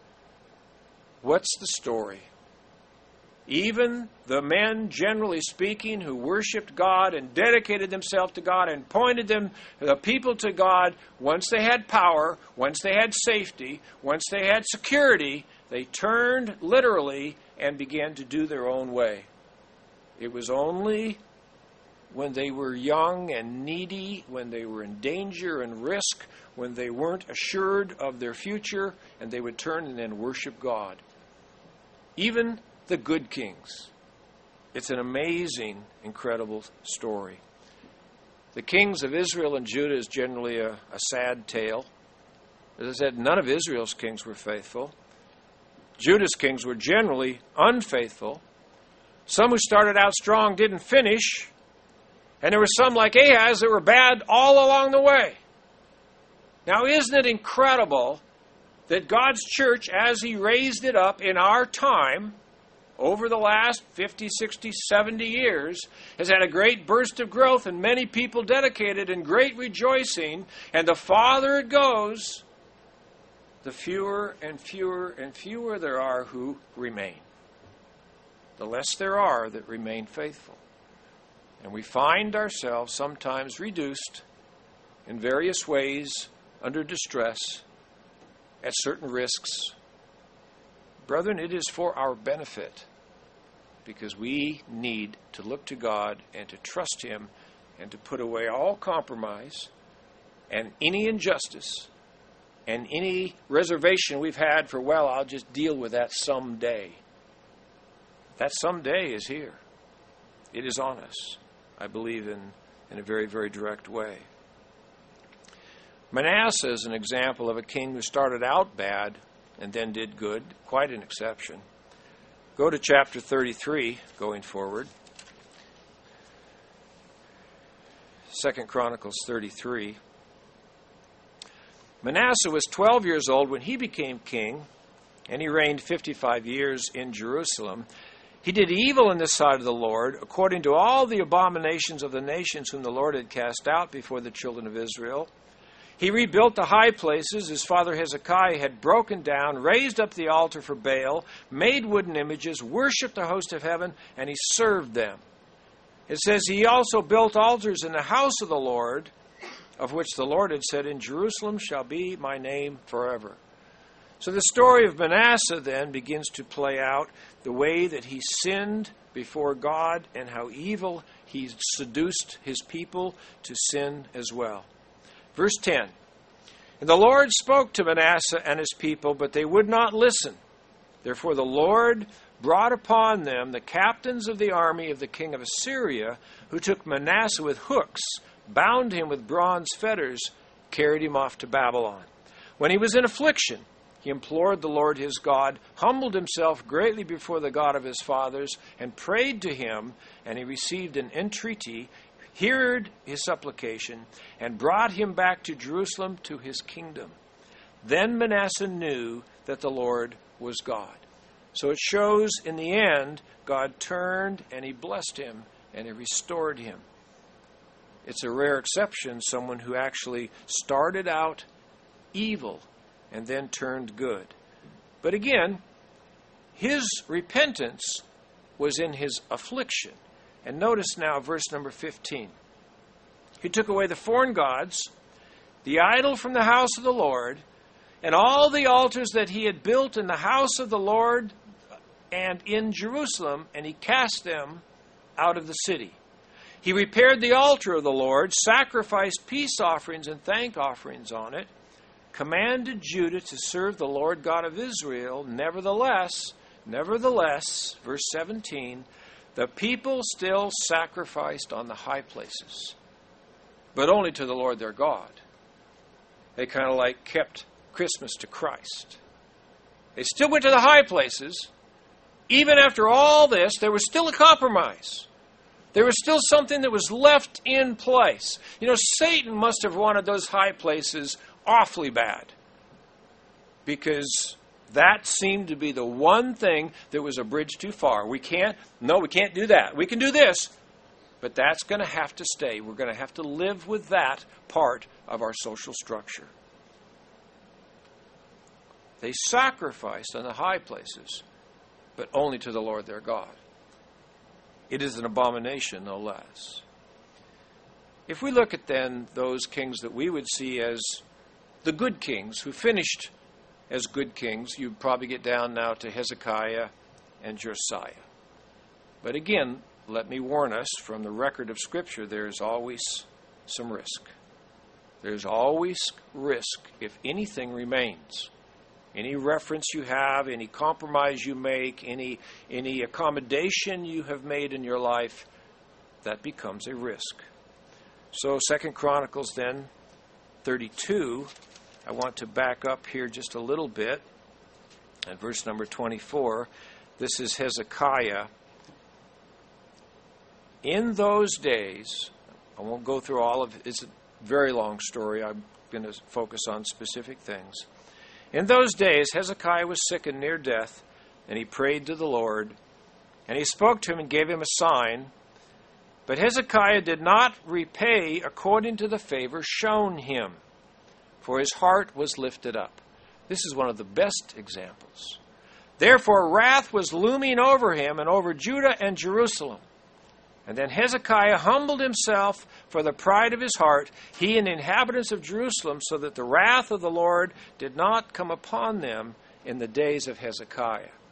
What's the story? Even the men, generally speaking, who worshiped God and dedicated themselves to God and pointed them, the people to God, once they had power, once they had safety, once they had security, they turned literally and began to do their own way. It was only when they were young and needy, when they were in danger and risk, when they weren't assured of their future, and they would turn and then worship God. Even the good kings. It's an amazing, incredible story. The kings of Israel and Judah is generally a, a sad tale. As I said, none of Israel's kings were faithful. Judah's kings were generally unfaithful. Some who started out strong didn't finish. And there were some like Ahaz that were bad all along the way. Now, isn't it incredible that God's church, as He raised it up in our time, over the last fifty, sixty, seventy years, has had a great burst of growth and many people dedicated and great rejoicing. And the farther it goes, the fewer and fewer and fewer there are who remain. The less there are that remain faithful. And we find ourselves sometimes reduced in various ways under distress, at certain risks, Brethren, it is for our benefit, because we need to look to God and to trust Him and to put away all compromise and any injustice and any reservation we've had for, well, I'll just deal with that someday. That someday is here. It is on us, I believe, in, in a very, very direct way. Manasseh is an example of a king who started out bad and then did good, quite an exception. Go to chapter thirty-three, going forward. Second Chronicles thirty-three. Manasseh was twelve years old when he became king, and he reigned fifty-five years in Jerusalem. He did evil in the sight of the Lord, according to all the abominations of the nations whom the Lord had cast out before the children of Israel. He rebuilt the high places his father Hezekiah had broken down, raised up the altar for Baal, made wooden images, worshipped the host of heaven, and he served them. It says he also built altars in the house of the Lord, of which the Lord had said, in Jerusalem shall be my name forever. So the story of Manasseh then begins to play out the way that he sinned before God and how evil he seduced his people to sin as well. Verse ten, and the Lord spoke to Manasseh and his people, but they would not listen. Therefore the Lord brought upon them the captains of the army of the king of Assyria, who took Manasseh with hooks, bound him with bronze fetters, carried him off to Babylon. When he was in affliction, he implored the Lord his God, humbled himself greatly before the God of his fathers, and prayed to him, and he received an entreaty, heard his supplication, and brought him back to Jerusalem to his kingdom. Then Manasseh knew that the Lord was God. So it shows in the end, God turned and he blessed him and he restored him. It's a rare exception, someone who actually started out evil and then turned good. But again, his repentance was in his affliction. And notice now verse number fifteen. He took away the foreign gods, the idol from the house of the Lord, and all the altars that he had built in the house of the Lord and in Jerusalem, and he cast them out of the city. He repaired the altar of the Lord, sacrificed peace offerings and thank offerings on it, commanded Judah to serve the Lord God of Israel. Nevertheless, nevertheless, verse seventeen, the people still sacrificed on the high places, but only to the Lord their God. They kind of like kept Christmas to Christ. They still went to the high places. Even after all this, there was still a compromise. There was still something that was left in place. You know, Satan must have wanted those high places awfully bad, because that seemed to be the one thing that was a bridge too far. We can't, no, we can't do that. We can do this, but that's going to have to stay. We're going to have to live with that part of our social structure. They sacrificed on the high places, but only to the Lord their God. It is an abomination, no less. If we look at then those kings that we would see as the good kings who finished as good kings, you'd probably get down now to Hezekiah and Josiah. But again, let me warn us, from the record of Scripture, there is always some risk. There's always risk if anything remains. Any reference you have, any compromise you make, any, any accommodation you have made in your life, that becomes a risk. So Second Chronicles then, thirty-two, I want to back up here just a little bit. At verse number twenty-four, this is Hezekiah. In those days, I won't go through all of it. It's a very long story. I'm going to focus on specific things. In those days, Hezekiah was sick and near death, and he prayed to the Lord, and he spoke to him and gave him a sign. But Hezekiah did not repay according to the favor shown him, for his heart was lifted up. This is one of the best examples. Therefore, wrath was looming over him and over Judah and Jerusalem. And then Hezekiah humbled himself for the pride of his heart, he and the inhabitants of Jerusalem, so that the wrath of the Lord did not come upon them in the days of Hezekiah.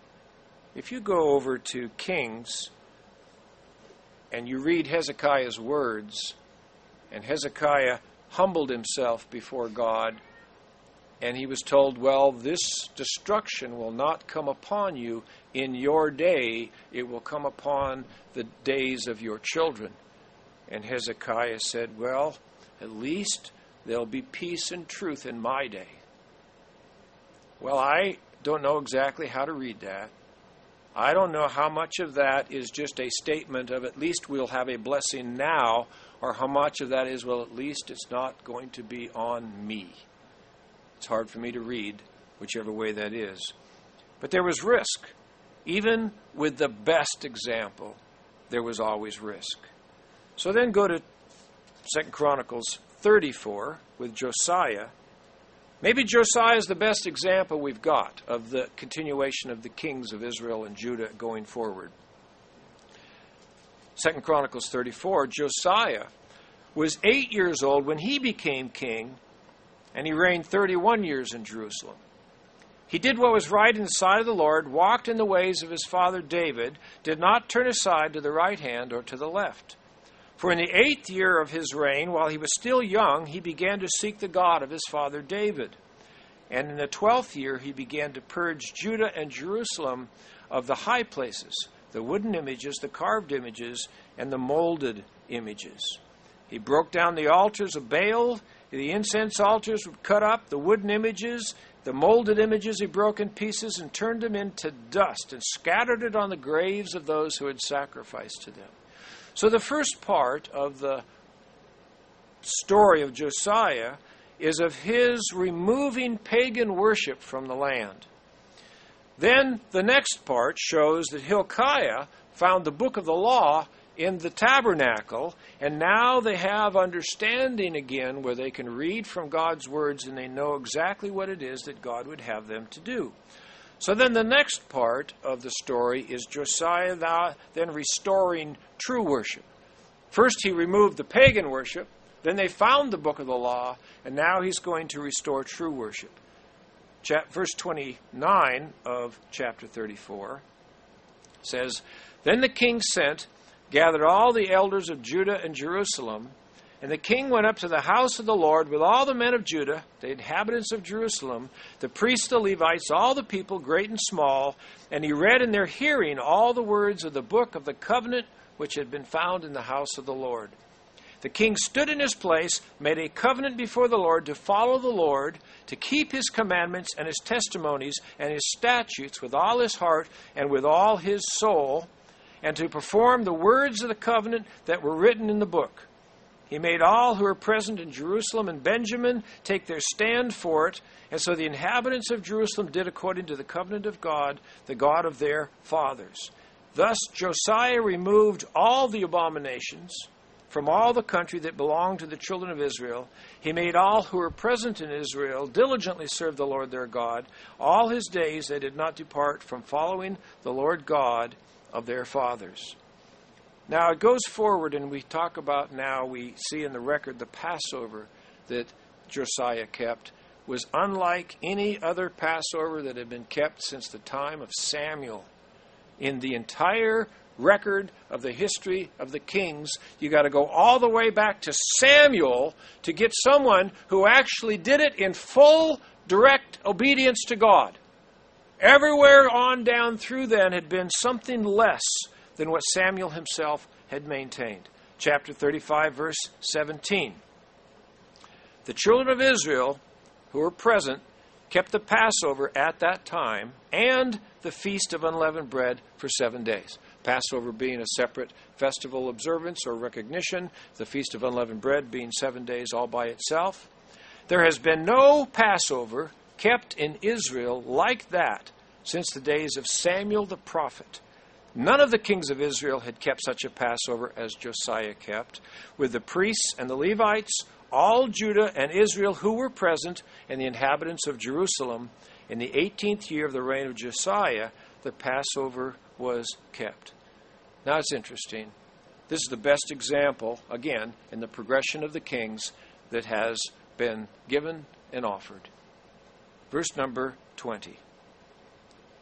If you go over to Kings and you read Hezekiah's words, and Hezekiah humbled himself before God, and he was told, well, this destruction will not come upon you in your day, it will come upon the days of your children. And Hezekiah said, well, at least there'll be peace and truth in my day. Well, I don't know exactly how to read that. I don't know how much of that is just a statement of at least we'll have a blessing now, or how much of that is, well, at least it's not going to be on me. It's hard for me to read, whichever way that is. But there was risk. Even with the best example, there was always risk. So then go to Second Chronicles thirty-four with Josiah. Maybe Josiah is the best example we've got of the continuation of the kings of Israel and Judah going forward. Second Chronicles thirty-four, Josiah was eight years old when he became king, and he reigned thirty-one years in Jerusalem. He did what was right in the sight of the Lord, walked in the ways of his father David, did not turn aside to the right hand or to the left. For in the eighth year of his reign, while he was still young, he began to seek the God of his father David. And in the twelfth year, he began to purge Judah and Jerusalem of the high places, the wooden images, the carved images, and the molded images. He broke down the altars of Baal, the incense altars were cut up, the wooden images, the molded images he broke in pieces and turned them into dust and scattered it on the graves of those who had sacrificed to them. So the first part of the story of Josiah is of his removing pagan worship from the land. Then the next part shows that Hilkiah found the book of the law in the tabernacle, and now they have understanding again where they can read from God's words and they know exactly what it is that God would have them to do. So then the next part of the story is Josiah then restoring true worship. First he removed the pagan worship, then they found the book of the law, and now he's going to restore true worship. Verse twenty-nine of chapter thirty-four says, Then the king sent, gathered all the elders of Judah and Jerusalem, and the king went up to the house of the Lord with all the men of Judah, the inhabitants of Jerusalem, the priests, the Levites, all the people, great and small, and he read in their hearing all the words of the book of the covenant which had been found in the house of the Lord. The king stood in his place, made a covenant before the Lord to follow the Lord, to keep his commandments and his testimonies and his statutes with all his heart and with all his soul, and to perform the words of the covenant that were written in the book. He made all who were present in Jerusalem and Benjamin take their stand for it, and so the inhabitants of Jerusalem did according to the covenant of God, the God of their fathers. Thus Josiah removed all the abominations from all the country that belonged to the children of Israel. He made all who were present in Israel diligently serve the Lord their God. All his days they did not depart from following the Lord God of their fathers. Now it goes forward, and we talk about now, we see in the record the Passover that Josiah kept was unlike any other Passover that had been kept since the time of Samuel. In the entire record of the history of the kings, you got to go all the way back to Samuel to get someone who actually did it in full direct obedience to God. Everywhere on down through then had been something less than what Samuel himself had maintained. Chapter thirty-five, verse seventeen. The children of Israel who were present kept the Passover at that time and the Feast of Unleavened Bread for seven days. Passover being a separate festival observance or recognition, the Feast of Unleavened Bread being seven days all by itself. There has been no Passover kept in Israel like that since the days of Samuel the prophet. None of the kings of Israel had kept such a Passover as Josiah kept, with the priests and the Levites, all Judah and Israel who were present, and the inhabitants of Jerusalem. In the eighteenth year of the reign of Josiah, the Passover was kept. Now it's interesting. This is the best example, again, in the progression of the kings that has been given and offered. Verse number twenty.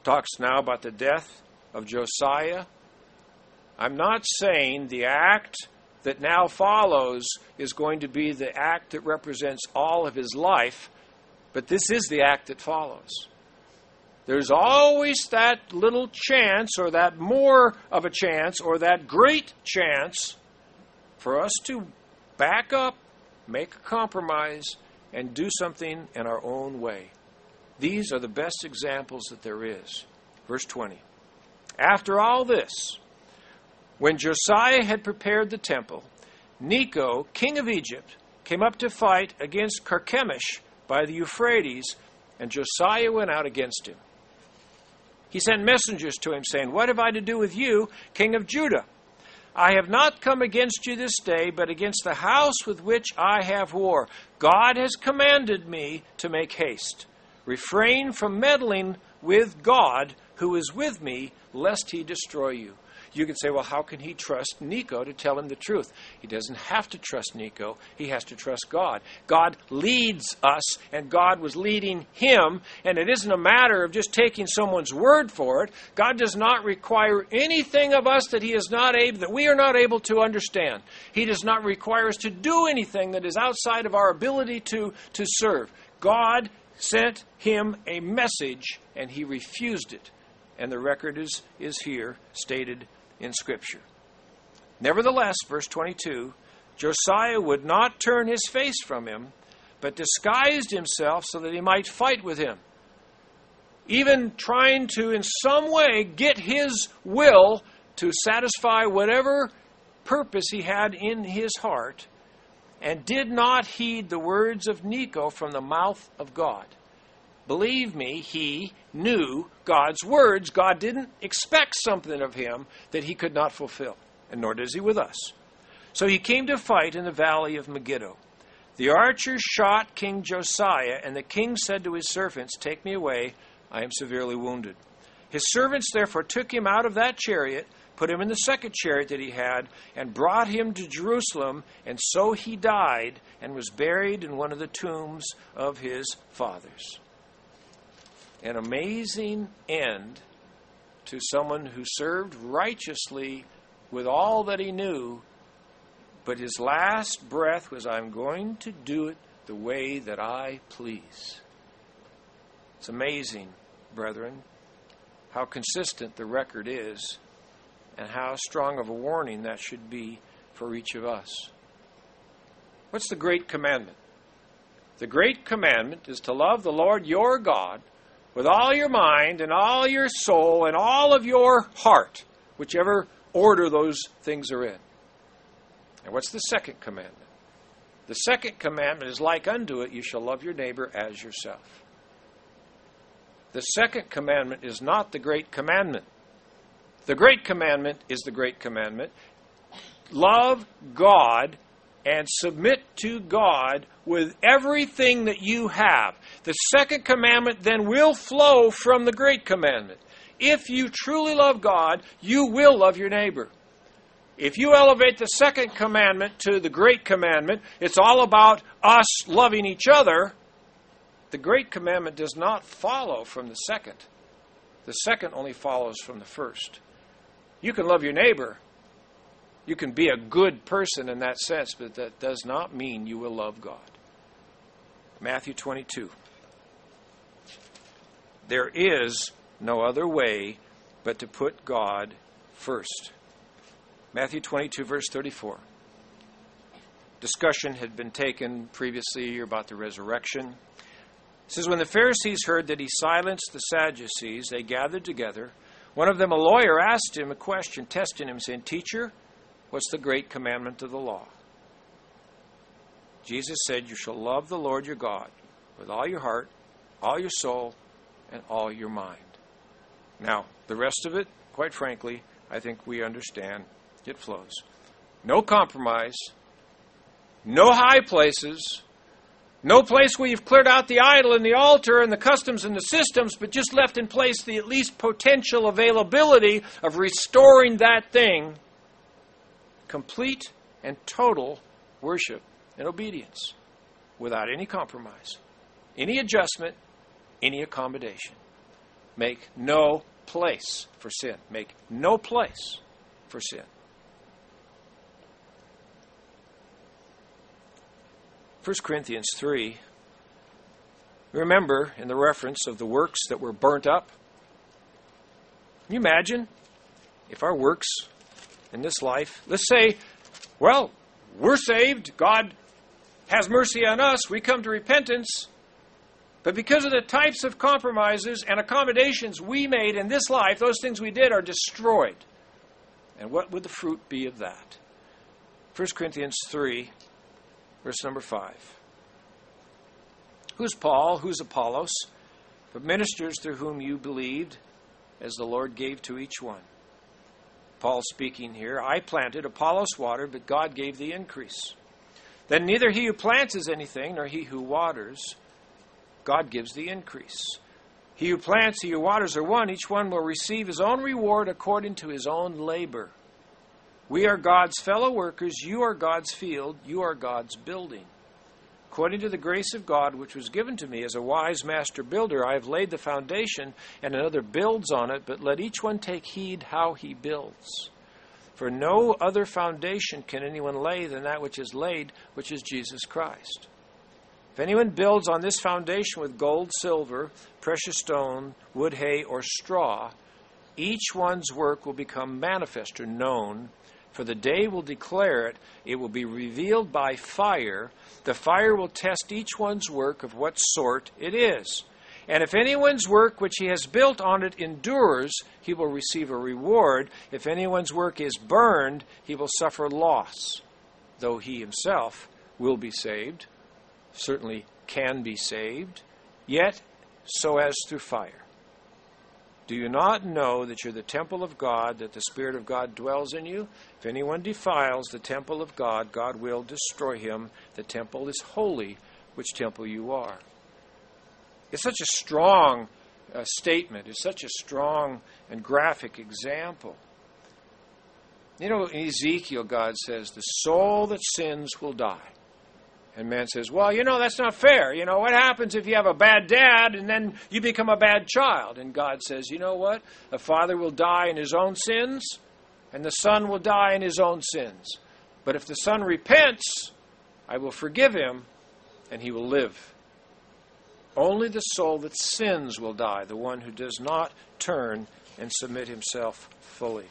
talks now about the death of Josiah. I'm not saying the act that now follows is going to be the act that represents all of his life, but this is the act that follows. There's always that little chance, or that more of a chance, or that great chance for us to back up, make a compromise, and do something in our own way. These are the best examples that there is. Verse twenty. After all this, when Josiah had prepared the temple, Necho, king of Egypt, came up to fight against Carchemish by the Euphrates, and Josiah went out against him. He sent messengers to him, saying, "What have I to do with you, king of Judah? I have not come against you this day, but against the house with which I have war. God has commanded me to make haste. Refrain from meddling with God, who is with me, lest he destroy you." You can say, well, how can he trust Necho to tell him the truth? He doesn't have to trust Necho. He has to trust God. God leads us, and God was leading him, and it isn't a matter of just taking someone's word for it. God does not require anything of us that he is not able, that we are not able to understand. He does not require us to do anything that is outside of our ability to, to serve. God sent him a message, and he refused it. And the record is, is here stated in Scripture. Nevertheless, verse twenty-two, Josiah would not turn his face from him, but disguised himself so that he might fight with him, even trying to in some way get his will to satisfy whatever purpose he had in his heart, and did not heed the words of Necho from the mouth of God. Believe me, he knew God's words. God didn't expect something of him that he could not fulfill, and nor does he with us. So he came to fight in the valley of Megiddo. The archers shot King Josiah, and the king said to his servants, "Take me away, I am severely wounded." His servants therefore took him out of that chariot, put him in the second chariot that he had, and brought him to Jerusalem, and so he died and was buried in one of the tombs of his fathers. An amazing end to someone who served righteously with all that he knew, but his last breath was, "I'm going to do it the way that I please." It's amazing, brethren, how consistent the record is, and how strong of a warning that should be for each of us. What's the great commandment? The great commandment is to love the Lord your God with all your mind and all your soul and all of your heart, whichever order those things are in. And what's the second commandment? The second commandment is like unto it, you shall love your neighbor as yourself. The second commandment is not the great commandment. The great commandment is the great commandment. Love God and submit to God with everything that you have. The second commandment then will flow from the great commandment. If you truly love God, you will love your neighbor. If you elevate the second commandment to the great commandment, it's all about us loving each other. The great commandment does not follow from the second. The second only follows from the first. You can love your neighbor. You can be a good person in that sense, but that does not mean you will love God. Matthew twenty-two. There is no other way but to put God first. Matthew twenty-two, verse thirty-four. Discussion had been taken previously about the resurrection. It says, when the Pharisees heard that he silenced the Sadducees, they gathered together. One of them, a lawyer, asked him a question, testing him, saying, "Teacher, what's the great commandment of the law?" Jesus said, "You shall love the Lord your God with all your heart, all your soul, and all your mind." Now, the rest of it, quite frankly, I think we understand. It flows. No compromise. No high places. No place where you've cleared out the idol and the altar and the customs and the systems, but just left in place the at least potential availability of restoring that thing. Complete and total worship and obedience without any compromise, any adjustment, any accommodation. make no place for sin. Make no place for sin. First Corinthians three, remember in the reference of the works that were burnt up. Can you imagine if our works in this life, let's say, well, we're saved, God has mercy on us, we come to repentance, but because of the types of compromises and accommodations we made in this life, those things we did are destroyed. And what would the fruit be of that? First Corinthians three, verse number five. Who's Paul? Who's Apollos? But ministers through whom you believed, as the Lord gave to each one. Paul speaking here, I planted, Apollos watered, but God gave the increase. Then neither he who plants is anything, nor he who waters. God gives the increase. He who plants, he who waters are one. Each one will receive his own reward according to his own labor. We are God's fellow workers. You are God's field. You are God's building. According to the grace of God, which was given to me as a wise master builder, I have laid the foundation, and another builds on it, but let each one take heed how he builds. For no other foundation can anyone lay than that which is laid, which is Jesus Christ. If anyone builds on this foundation with gold, silver, precious stone, wood, hay, or straw, each one's work will become manifest or known, for the day will declare it. It will be revealed by fire. The fire will test each one's work of what sort it is. And if anyone's work which he has built on it endures, he will receive a reward. If anyone's work is burned, he will suffer loss, though he himself will be saved, certainly can be saved, yet so as through fire. Do you not know that you're the temple of God, that the Spirit of God dwells in you? If anyone defiles the temple of God, God will destroy him. The temple is holy, which temple you are. It's such a strong uh, statement. It's such a strong and graphic example. You know, in Ezekiel, God says, the soul that sins will die. And man says, well, you know, that's not fair. You know, what happens if you have a bad dad and then you become a bad child? And God says, you know what? A father will die in his own sins, and the son will die in his own sins. But if the son repents, I will forgive him, and he will live. Only the soul that sins will die, the one who does not turn and submit himself fully.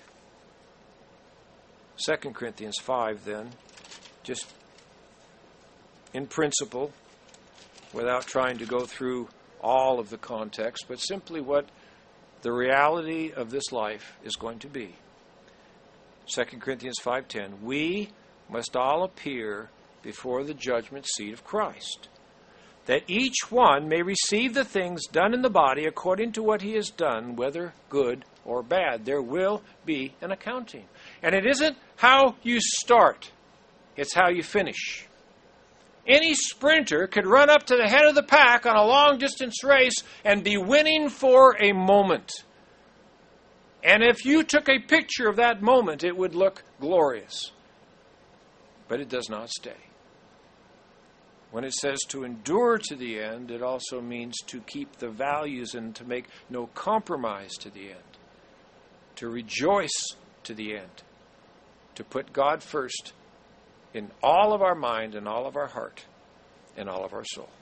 Second Corinthians five, then, just in principle, without trying to go through all of the context, but simply what the reality of this life is going to be. Second Corinthians five ten, we must all appear before the judgment seat of Christ, that each one may receive the things done in the body according to what he has done, whether good or bad. There will be an accounting. And it isn't how you start, it's how you finish. Any sprinter could run up to the head of the pack on a long-distance race and be winning for a moment. And if you took a picture of that moment, it would look glorious. But it does not stay. When it says to endure to the end, it also means to keep the values and to make no compromise to the end. To rejoice to the end. To put God first in all of our mind and all of our heart and all of our soul.